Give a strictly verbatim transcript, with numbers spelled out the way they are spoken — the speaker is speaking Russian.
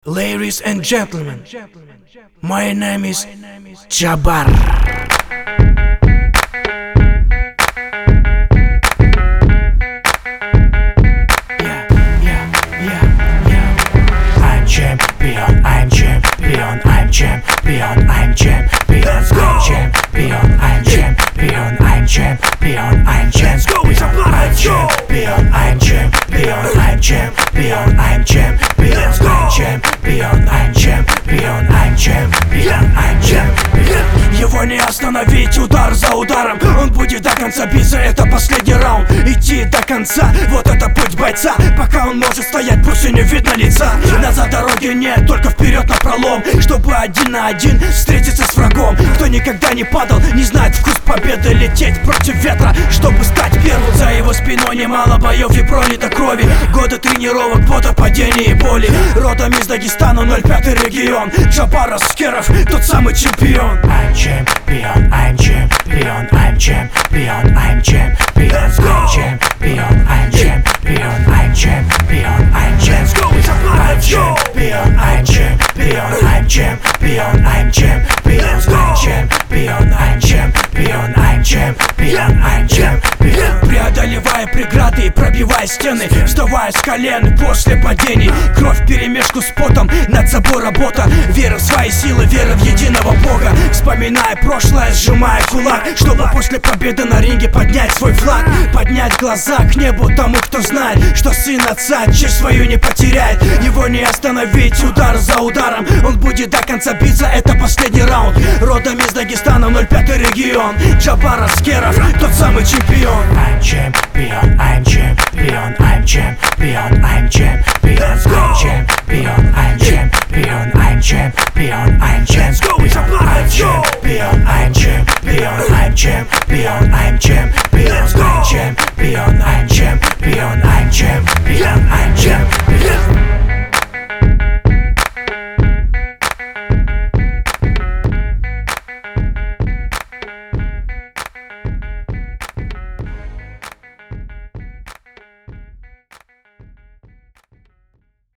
Ladies and gentlemen, my name is Jabbar. Yeah, yeah, yeah, yeah. I'm champion, I'm champion, I'm champion, I'm champion, I'm champion, I'm champion, I'm champion, I'm champion, I'm champion, I'm champion, I'm champion, I'm champion, I'm champion, I'm champion, I'm champion, I'm champion. Его не остановить удар за ударом, он будет до конца биться, это последний раунд. Идти до конца, вот это путь бойца. Пока он может стоять, пусть и не видно лица. Назад дороги нет, только вперед на пролом, чтобы один на один встретиться с врагом. Кто никогда не падал, не знает вкус победы. Лететь против ветра, чтобы стать первым. За его спиной немало боев и пролито крови. Годы тренировок, пота, падений и боли. Родом из Дагестана, ноль пятый регион. Джаббар Аскеров, тот самый чемпион. I'm champion, I'm champion, I'm champion, I'm champion, I'm champion, I'm champion, I'm champion, I'm champion, I'm champion, I'm champion, I'm champion, I'm champion, I'm champion, I'm champion, I'm champion. Преодолевая преграды и пробивая стены, вставая с колен после падений. Кровь вперемешку с потом, над собой работа. Вера в свои силы, вера в единого Бога. Вспоминая прошлое, сжимая кулак, чтобы после победы на ринге поднять свой флаг. Поднять глаза к небу тому, кто знает, что сын отца честь свою не потеряет. Его не остановить удар за ударом, он будет до конца биться, это последний раунд. Родом из Дагестана, ноль пятый регион. Джаббар Аскеров, тот самый чемпион. I'm champion, I'm champion, I'm champion, I'm champion, I'm champion, I'm champion, I'm champion, I'm champion, I'm champion, I'm champion, I'm champion, I'm champion.